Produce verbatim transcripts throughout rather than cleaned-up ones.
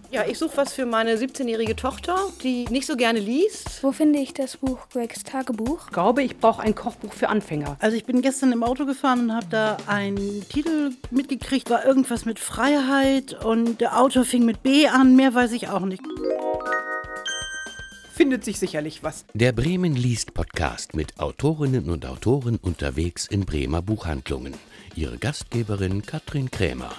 Ja, ich suche was für meine siebzehnjährige Tochter, die nicht so gerne liest. Wo finde ich das Buch Gregs Tagebuch? Ich glaube, ich brauche ein Kochbuch für Anfänger. Also ich bin gestern im Auto gefahren und habe da einen Titel mitgekriegt, war irgendwas mit Freiheit und der Autor fing mit B an, mehr weiß ich auch nicht. Findet sich sicherlich was. Der Bremen liest Podcast mit Autorinnen und Autoren unterwegs in Bremer Buchhandlungen. Ihre Gastgeberin Katrin Krämer.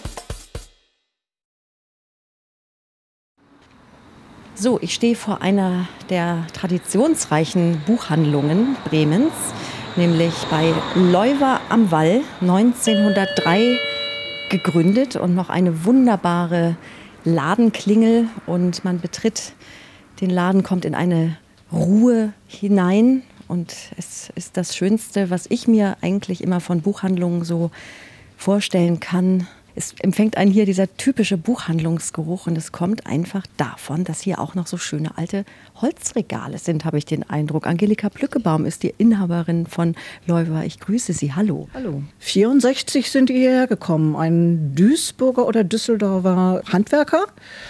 So, ich stehe vor einer der traditionsreichen Buchhandlungen Bremens, nämlich bei Leuwer am Wall, neunzehnhundertdrei gegründet und noch eine wunderbare Ladenklingel. Und man betritt den Laden, kommt in eine Ruhe hinein. Und es ist das Schönste, was ich mir eigentlich immer von Buchhandlungen so vorstellen kann. Es empfängt einen hier dieser typische Buchhandlungsgeruch und es kommt einfach davon, dass hier auch noch so schöne alte Holzregale sind, habe ich den Eindruck. Angelika Plückebaum ist die Inhaberin von Leuwer. Ich grüße Sie. Hallo. Hallo. vierundsechzig sind die hierher gekommen, ein Duisburger oder Düsseldorfer Handwerker.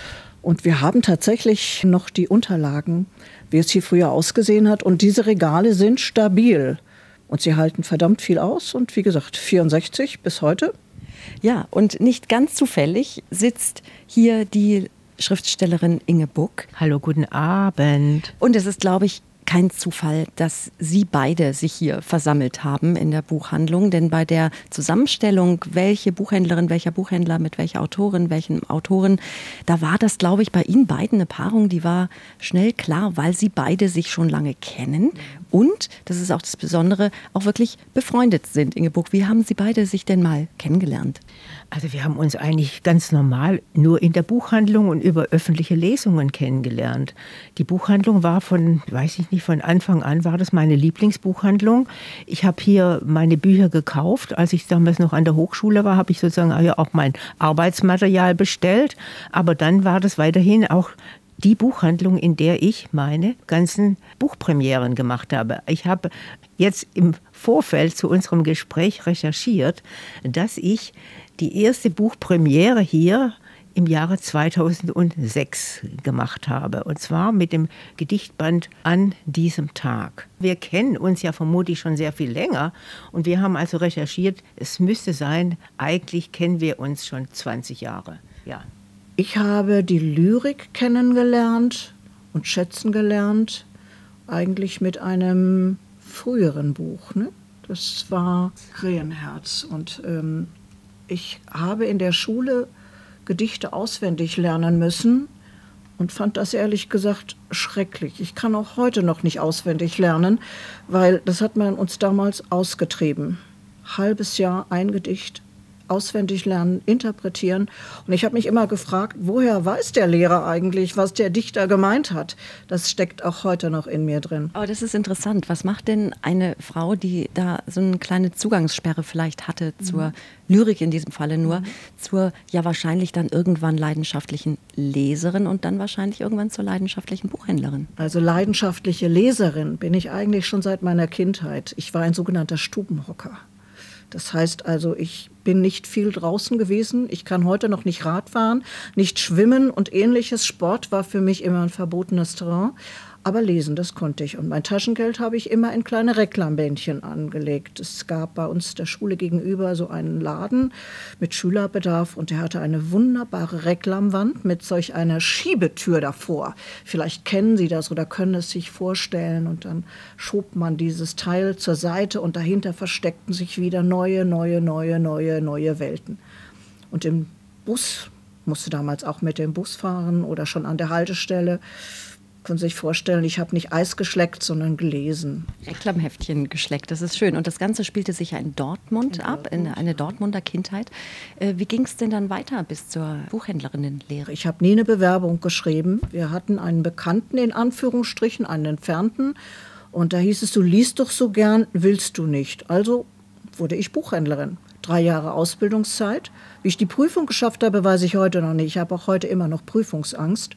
Und wir haben tatsächlich noch die Unterlagen, wie es hier früher ausgesehen hat. Und diese Regale sind stabil. Und sie halten verdammt viel aus. Und wie gesagt, vierundsechzig bis heute. Ja, und nicht ganz zufällig sitzt hier die Schriftstellerin Inge Buck. Hallo, guten Abend. Und es ist, glaube ich, kein Zufall, dass Sie beide sich hier versammelt haben in der Buchhandlung. Denn bei der Zusammenstellung, welche Buchhändlerin, welcher Buchhändler mit welcher Autorin, welchen Autoren, da war das, glaube ich, bei Ihnen beiden eine Paarung, die war schnell klar, weil Sie beide sich schon lange kennen. Und, das ist auch das Besondere, auch wirklich befreundet sind. Inge Buck, wie haben Sie beide sich denn mal kennengelernt? Also wir haben uns eigentlich ganz normal nur in der Buchhandlung und über öffentliche Lesungen kennengelernt. Die Buchhandlung war von, weiß ich nicht, von Anfang an war das meine Lieblingsbuchhandlung. Ich habe hier meine Bücher gekauft. Als ich damals noch an der Hochschule war, habe ich sozusagen auch mein Arbeitsmaterial bestellt. Aber dann war das weiterhin auch die Buchhandlung, in der ich meine ganzen Buchpremieren gemacht habe. Ich habe jetzt im Vorfeld zu unserem Gespräch recherchiert, dass ich die erste Buchpremiere hier im Jahre zweitausendsechs gemacht habe. Und zwar mit dem Gedichtband An diesem Tag. Wir kennen uns ja vermutlich schon sehr viel länger. Und wir haben also recherchiert, es müsste sein, eigentlich kennen wir uns schon zwanzig Jahre. Ja. Ich habe die Lyrik kennengelernt und schätzen gelernt, eigentlich mit einem früheren Buch. Ne? Das war Krähenherz. Und ähm, ich habe in der Schule Gedichte auswendig lernen müssen und fand das ehrlich gesagt schrecklich. Ich kann auch heute noch nicht auswendig lernen, weil das hat man uns damals ausgetrieben. Halbes Jahr ein Gedicht auswendig lernen, interpretieren. Und ich habe mich immer gefragt, woher weiß der Lehrer eigentlich, was der Dichter gemeint hat? Das steckt auch heute noch in mir drin. Aber das ist interessant. Was macht denn eine Frau, die da so eine kleine Zugangssperre vielleicht hatte zur mhm. Lyrik in diesem Falle nur, mhm. zur ja wahrscheinlich dann irgendwann leidenschaftlichen Leserin und dann wahrscheinlich irgendwann zur leidenschaftlichen Buchhändlerin? Also leidenschaftliche Leserin bin ich eigentlich schon seit meiner Kindheit. Ich war ein sogenannter Stubenhocker. Das heißt also, ich bin nicht viel draußen gewesen. Ich kann heute noch nicht Rad fahren, nicht schwimmen und ähnliches. Sport war für mich immer ein verbotenes Terrain. Aber lesen, das konnte ich. Und mein Taschengeld habe ich immer in kleine Reklambändchen angelegt. Es gab bei uns der Schule gegenüber so einen Laden mit Schülerbedarf und der hatte eine wunderbare Reklamwand mit solch einer Schiebetür davor. Vielleicht kennen Sie das oder können es sich vorstellen. Und dann schob man dieses Teil zur Seite und dahinter versteckten sich wieder neue, neue, neue, neue, neue Welten. Und im Bus, musste damals auch mit dem Bus fahren oder schon an der Haltestelle, können Sie sich vorstellen, ich habe nicht Eis geschleckt, sondern gelesen. Reklamheftchen geschleckt, das ist schön. Und das Ganze spielte sich ja in Dortmund in ab, Dortmund. in eine Dortmunder Kindheit. Wie ging es denn dann weiter bis zur Buchhändlerinnenlehre? Ich habe nie eine Bewerbung geschrieben. Wir hatten einen Bekannten, in Anführungsstrichen, einen Entfernten. Und da hieß es, du liest doch so gern, willst du nicht. Also wurde ich Buchhändlerin. Drei Jahre Ausbildungszeit. Wie ich die Prüfung geschafft habe, weiß ich heute noch nicht. Ich habe auch heute immer noch Prüfungsangst.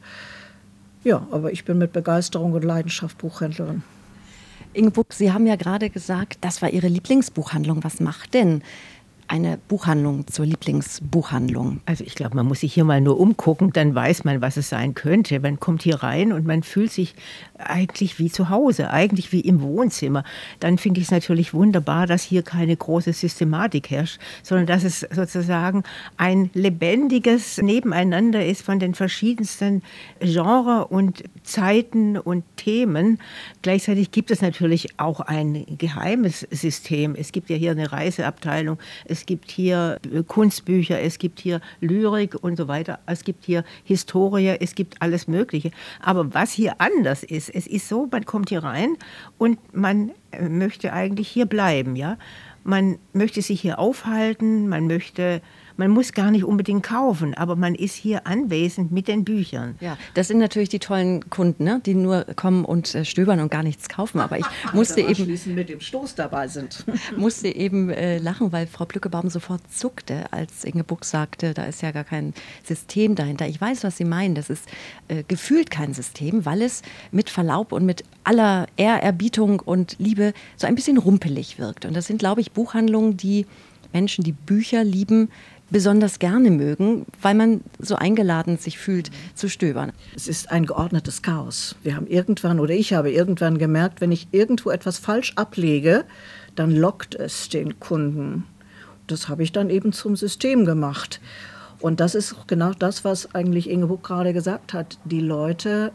Ja, aber ich bin mit Begeisterung und Leidenschaft Buchhändlerin. Inge Buck, Sie haben ja gerade gesagt, das war Ihre Lieblingsbuchhandlung. Was macht denn eine Buchhandlung zur Lieblingsbuchhandlung? Also ich glaube, man muss sich hier mal nur umgucken, dann weiß man, was es sein könnte. Man kommt hier rein und man fühlt sich eigentlich wie zu Hause, eigentlich wie im Wohnzimmer. Dann finde ich es natürlich wunderbar, dass hier keine große Systematik herrscht, sondern dass es sozusagen ein lebendiges Nebeneinander ist von den verschiedensten Genres und Zeiten und Themen. Gleichzeitig gibt es natürlich auch ein geheimes System. Es gibt ja hier eine Reiseabteilung, es gibt hier Kunstbücher, es gibt hier Lyrik und so weiter, es gibt hier Historie, es gibt alles Mögliche. Aber was hier anders ist, es ist so, man kommt hier rein und man möchte eigentlich hier bleiben, ja. Man möchte sich hier aufhalten, man möchte, man muss gar nicht unbedingt kaufen, aber man ist hier anwesend mit den Büchern. Ja, das sind natürlich die tollen Kunden, ne? Die nur kommen und äh, stöbern und gar nichts kaufen. Aber ich musste eben mit dem Stoß dabei sind. musste eben äh, lachen, weil Frau Plückebaum sofort zuckte, als Inge Buck sagte, da ist ja gar kein System dahinter. Ich weiß, was Sie meinen. Das ist äh, gefühlt kein System, weil es mit Verlaub und mit aller Ehrerbietung und Liebe so ein bisschen rumpelig wirkt. Und das sind, glaube ich, Buchhandlungen, die Menschen, die Bücher lieben, besonders gerne mögen, weil man so eingeladen sich fühlt, zu stöbern. Es ist ein geordnetes Chaos. Wir haben irgendwann, oder ich habe irgendwann gemerkt, wenn ich irgendwo etwas falsch ablege, dann lockt es den Kunden. Das habe ich dann eben zum System gemacht. Und das ist genau das, was eigentlich Inge Buck gerade gesagt hat. Die Leute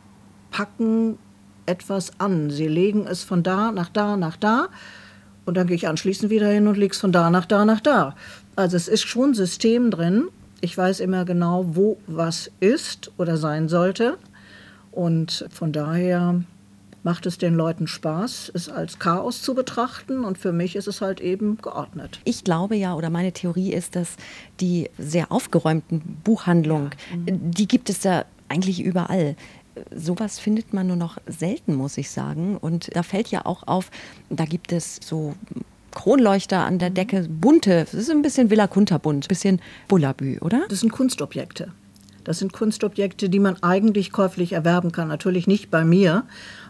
packen etwas an. Sie legen es von da nach da nach da. Und dann gehe ich anschließend wieder hin und lege es von da nach da nach da. Also es ist schon System drin. Ich weiß immer genau, wo was ist oder sein sollte. Und von daher macht es den Leuten Spaß, es als Chaos zu betrachten. Und für mich ist es halt eben geordnet. Ich glaube ja, oder meine Theorie ist, dass die sehr aufgeräumten Buchhandlungen, ja. die gibt es ja eigentlich überall. Sowas findet man nur noch selten, muss ich sagen. Und da fällt ja auch auf, da gibt es so Kronleuchter an der Decke, bunte, das ist ein bisschen Villa Kunterbunt, ein bisschen Bullabü, oder? Das sind Kunstobjekte. Das sind Kunstobjekte, die man eigentlich käuflich erwerben kann. Natürlich nicht bei mir,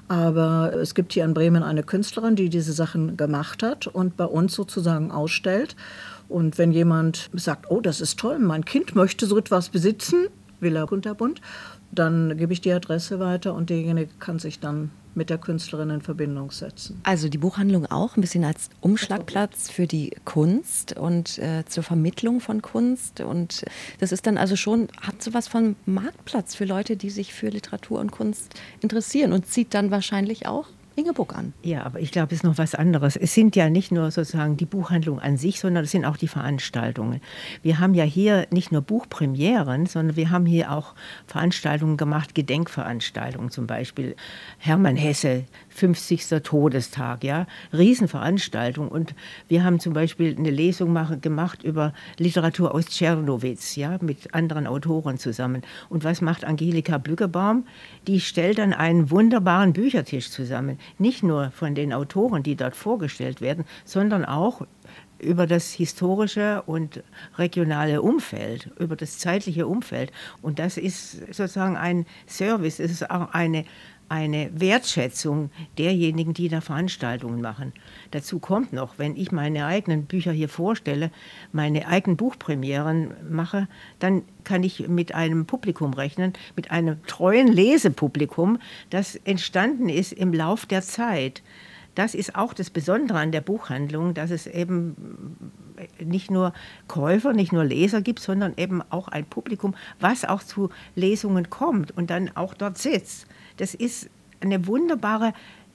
aber es gibt hier in Bremen eine Künstlerin, die diese Sachen gemacht hat und bei uns sozusagen ausstellt. Und wenn jemand sagt, oh, das ist toll, mein Kind möchte so etwas besitzen, Villa Kunterbunt, dann gebe ich die Adresse weiter und derjenige kann sich dann mit der Künstlerin in Verbindung setzen. Also die Buchhandlung auch ein bisschen als Umschlagplatz für die Kunst und äh, zur Vermittlung von Kunst. Und das ist dann also schon, hat sowas von Marktplatz für Leute, die sich für Literatur und Kunst interessieren und zieht dann wahrscheinlich auch Inge Buck an. Ja, aber ich glaube, es ist noch was anderes. Es sind ja nicht nur sozusagen die Buchhandlung an sich, sondern es sind auch die Veranstaltungen. Wir haben ja hier nicht nur Buchpremieren, sondern wir haben hier auch Veranstaltungen gemacht, Gedenkveranstaltungen zum Beispiel. Hermann Hesse, fünfzigster Todestag, ja, Riesenveranstaltung. Und wir haben zum Beispiel eine Lesung mach, gemacht über Literatur aus Tschernowitz, ja, mit anderen Autoren zusammen. Und was macht Angelika Plückebaum? Die stellt dann einen wunderbaren Büchertisch zusammen. Nicht nur von den Autoren, die dort vorgestellt werden, sondern auch über das historische und regionale Umfeld, über das zeitliche Umfeld. Und das ist sozusagen ein Service, es ist auch eine, eine Wertschätzung derjenigen, die da Veranstaltungen machen. Dazu kommt noch, wenn ich meine eigenen Bücher hier vorstelle, meine eigenen Buchpremieren mache, dann kann ich mit einem Publikum rechnen, mit einem treuen Lesepublikum, das entstanden ist im Lauf der Zeit. Das ist auch das Besondere an der Buchhandlung, dass es eben nicht nur Käufer, nicht nur Leser gibt, sondern eben auch ein Publikum, was auch zu Lesungen kommt und dann auch dort sitzt. Das ist eine wunderbare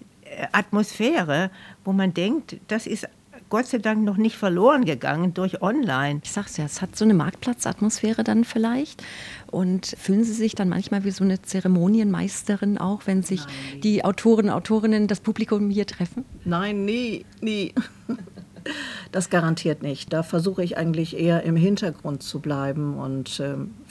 Atmosphäre, wo man denkt, das ist Gott sei Dank noch nicht verloren gegangen durch online. Ich sag's ja, es hat so eine Marktplatzatmosphäre dann vielleicht. Und fühlen Sie sich dann manchmal wie so eine Zeremonienmeisterin auch, wenn sich Nein, die Autoren, Autorinnen, das Publikum hier treffen? Nein, nie, nie. Das garantiert nicht. Da versuche ich eigentlich eher im Hintergrund zu bleiben und äh,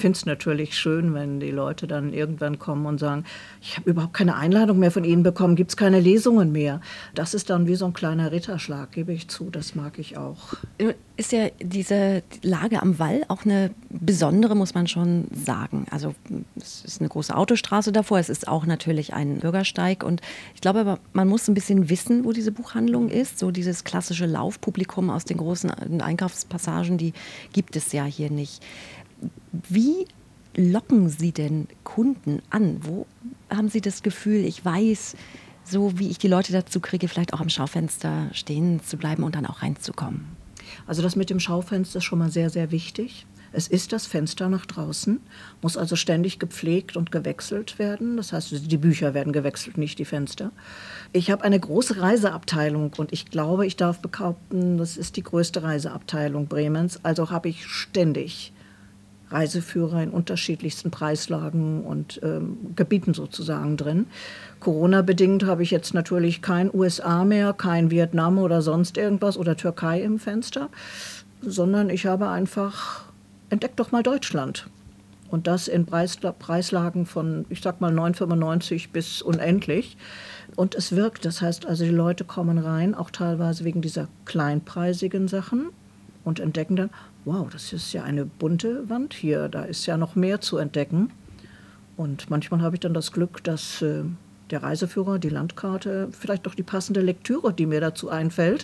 finde es natürlich schön, wenn die Leute dann irgendwann kommen und sagen, ich habe überhaupt keine Einladung mehr von Ihnen bekommen, gibt es keine Lesungen mehr. Das ist dann wie so ein kleiner Ritterschlag, gebe ich zu, das mag ich auch. Ist ja diese Lage am Wall auch eine besondere, muss man schon sagen. Also es ist eine große Autostraße davor, es ist auch natürlich ein Bürgersteig und ich glaube aber, man muss ein bisschen wissen, wo diese Buchhandlung ist. So dieses klassische Laufpublikum aus den großen Einkaufspassagen, die gibt es ja hier nicht. Wie locken Sie denn Kunden an? Wo haben Sie das Gefühl, ich weiß, so wie ich die Leute dazu kriege, vielleicht auch am Schaufenster stehen zu bleiben und dann auch reinzukommen? Also das mit dem Schaufenster ist schon mal sehr, sehr wichtig. Es ist das Fenster nach draußen, muss also ständig gepflegt und gewechselt werden. Das heißt, die Bücher werden gewechselt, nicht die Fenster. Ich habe eine große Reiseabteilung und ich glaube, ich darf behaupten, das ist die größte Reiseabteilung Bremens. Also habe ich ständig Reiseführer in unterschiedlichsten Preislagen und ähm, Gebieten sozusagen drin. Corona-bedingt habe ich jetzt natürlich kein U S A mehr, kein Vietnam oder sonst irgendwas oder Türkei im Fenster, sondern ich habe einfach, entdeckt doch mal Deutschland. Und das in Preisla- Preislagen von, ich sag mal, neun fünfundneunzig bis unendlich. Und es wirkt, das heißt also, die Leute kommen rein, auch teilweise wegen dieser kleinpreisigen Sachen und entdecken dann, wow, das ist ja eine bunte Wand hier, da ist ja noch mehr zu entdecken. Und manchmal habe ich dann das Glück, dass äh, der Reiseführer, die Landkarte, vielleicht doch die passende Lektüre, die mir dazu einfällt.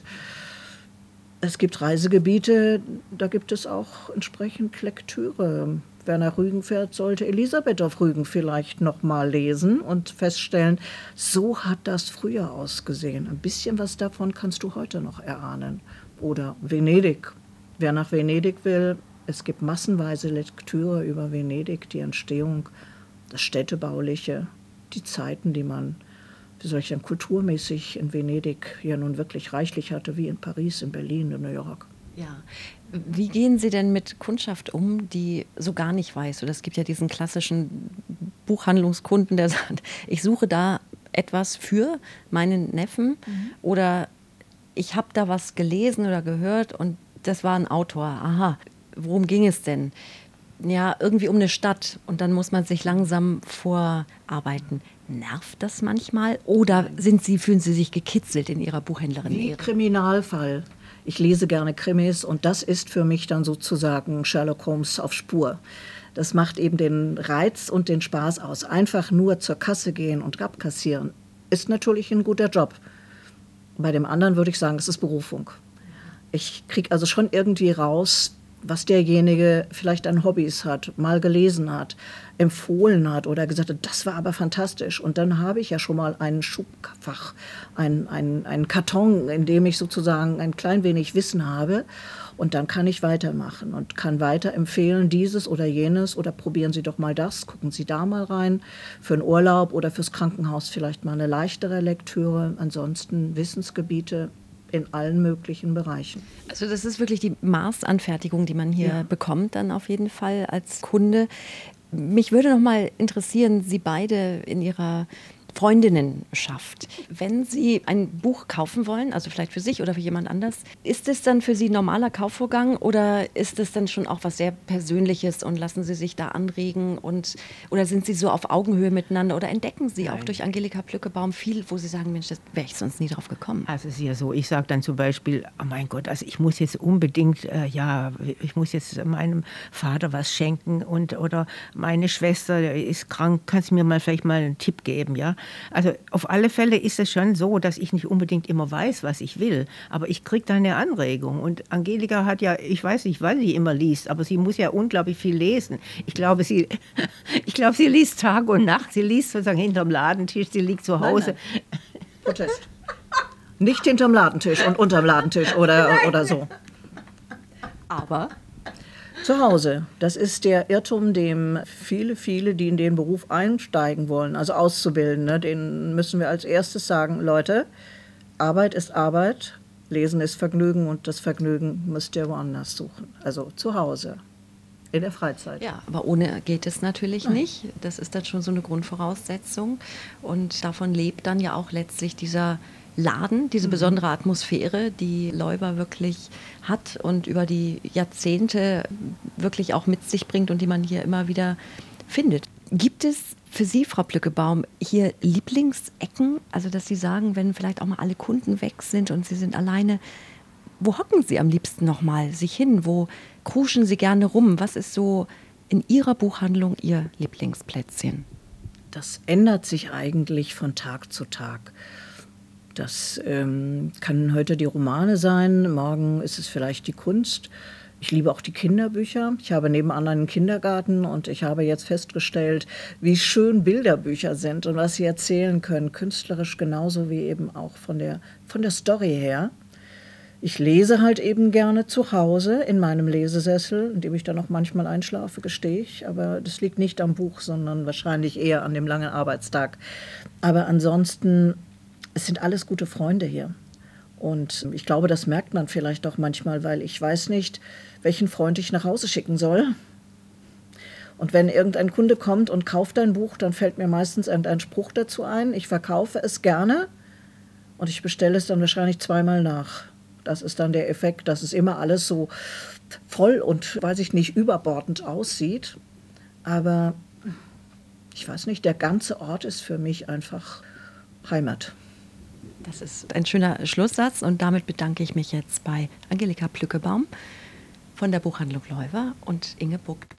Es gibt Reisegebiete, da gibt es auch entsprechend Lektüre. Wer nach Rügen fährt, sollte Elisabeth auf Rügen vielleicht noch mal lesen und feststellen, so hat das früher ausgesehen. Ein bisschen was davon kannst du heute noch erahnen. Oder Venedig. Wer nach Venedig will, es gibt massenweise Lektüre über Venedig, die Entstehung, das Städtebauliche, die Zeiten, die man, wie soll ich sagen, kulturmäßig in Venedig ja nun wirklich reichlich hatte, wie in Paris, in Berlin, in New York. Ja. Wie gehen Sie denn mit Kundschaft um, die so gar nicht weiß? Oder es gibt ja diesen klassischen Buchhandlungskunden, der sagt, ich suche da etwas für meinen Neffen mhm. oder ich habe da was gelesen oder gehört und das war ein Autor. Aha, worum ging es denn? Ja, irgendwie um eine Stadt und dann muss man sich langsam vorarbeiten. Nervt das manchmal oder sind Sie, fühlen Sie sich gekitzelt in Ihrer Buchhändlerin? Wie Kriminalfall. Ich lese gerne Krimis und das ist für mich dann sozusagen Sherlock Holmes auf Spur. Das macht eben den Reiz und den Spaß aus. Einfach nur zur Kasse gehen und abkassieren ist natürlich ein guter Job. Bei dem anderen würde ich sagen, es ist Berufung. Ich kriege also schon irgendwie raus, was derjenige vielleicht an Hobbys hat, mal gelesen hat, empfohlen hat oder gesagt hat, das war aber fantastisch. Und dann habe ich ja schon mal ein Schubfach, ein, ein, ein Karton, in dem ich sozusagen ein klein wenig Wissen habe. Und dann kann ich weitermachen und kann weiterempfehlen, dieses oder jenes oder probieren Sie doch mal das, gucken Sie da mal rein, für einen Urlaub oder fürs Krankenhaus vielleicht mal eine leichtere Lektüre. Ansonsten Wissensgebiete in allen möglichen Bereichen. Also das ist wirklich die Maßanfertigung, die man hier ja. bekommt dann auf jeden Fall als Kunde. Mich würde noch mal interessieren, Sie beide in Ihrer Freundinnenschaft. Wenn Sie ein Buch kaufen wollen, also vielleicht für sich oder für jemand anders, ist es dann für Sie ein normaler Kaufvorgang oder ist es dann schon auch was sehr Persönliches und lassen Sie sich da anregen und oder sind Sie so auf Augenhöhe miteinander oder entdecken Sie Nein. auch durch Angelika Plückebaum viel, wo Sie sagen, Mensch, das wäre ich sonst nie drauf gekommen? Also es ist ja so, ich sage dann zum Beispiel, oh mein Gott, also ich muss jetzt unbedingt, äh, ja, ich muss jetzt meinem Vater was schenken und oder meine Schwester ist krank, kannst du mir mal vielleicht mal einen Tipp geben, ja? Also auf alle Fälle ist es schon so, dass ich nicht unbedingt immer weiß, was ich will, aber ich kriege da eine Anregung. Und Angelika hat ja, ich weiß nicht, wann sie immer liest, aber sie muss ja unglaublich viel lesen. Ich glaube, sie, ich glaube, sie liest Tag und Nacht, sie liest sozusagen hinterm Ladentisch, sie liegt zu Hause. Nein, nein. Protest. Nicht hinterm Ladentisch und unterm Ladentisch oder, oder so. Aber... Zu Hause. Das ist der Irrtum, dem viele, viele, die in den Beruf einsteigen wollen, also Auszubildende, denen müssen wir als erstes sagen, Leute, Arbeit ist Arbeit, Lesen ist Vergnügen und das Vergnügen müsst ihr woanders suchen. Also zu Hause, in der Freizeit. Ja, aber ohne geht es natürlich Nein. nicht. Das ist dann schon so eine Grundvoraussetzung und davon lebt dann ja auch letztlich dieser Laden, diese besondere Atmosphäre, die Leuwer wirklich hat und über die Jahrzehnte wirklich auch mit sich bringt und die man hier immer wieder findet. Gibt es für Sie, Frau Plückebaum, hier Lieblingsecken? Also, dass Sie sagen, wenn vielleicht auch mal alle Kunden weg sind und Sie sind alleine, wo hocken Sie am liebsten noch mal sich hin? Wo kruschen Sie gerne rum? Was ist so in Ihrer Buchhandlung Ihr Lieblingsplätzchen? Das ändert sich eigentlich von Tag zu Tag. Das ähm, kann heute die Romane sein, morgen ist es vielleicht die Kunst. Ich liebe auch die Kinderbücher. Ich habe nebenan einen Kindergarten und ich habe jetzt festgestellt, wie schön Bilderbücher sind und was sie erzählen können, künstlerisch genauso wie eben auch von der, von der Story her. Ich lese halt eben gerne zu Hause in meinem Lesesessel, in dem ich dann auch manchmal einschlafe, gestehe ich. Aber das liegt nicht am Buch, sondern wahrscheinlich eher an dem langen Arbeitstag. Aber ansonsten, es sind alles gute Freunde hier. Und ich glaube, das merkt man vielleicht auch manchmal, weil ich weiß nicht, welchen Freund ich nach Hause schicken soll. Und wenn irgendein Kunde kommt und kauft ein Buch, dann fällt mir meistens irgendein Spruch dazu ein. Ich verkaufe es gerne und ich bestelle es dann wahrscheinlich zweimal nach. Das ist dann der Effekt, dass es immer alles so voll und, weiß ich nicht, überbordend aussieht. Aber ich weiß nicht, der ganze Ort ist für mich einfach Heimat. Das ist ein schöner Schlusssatz und damit bedanke ich mich jetzt bei Angelika Plückebaum von der Buchhandlung Leuwer und Inge Buck.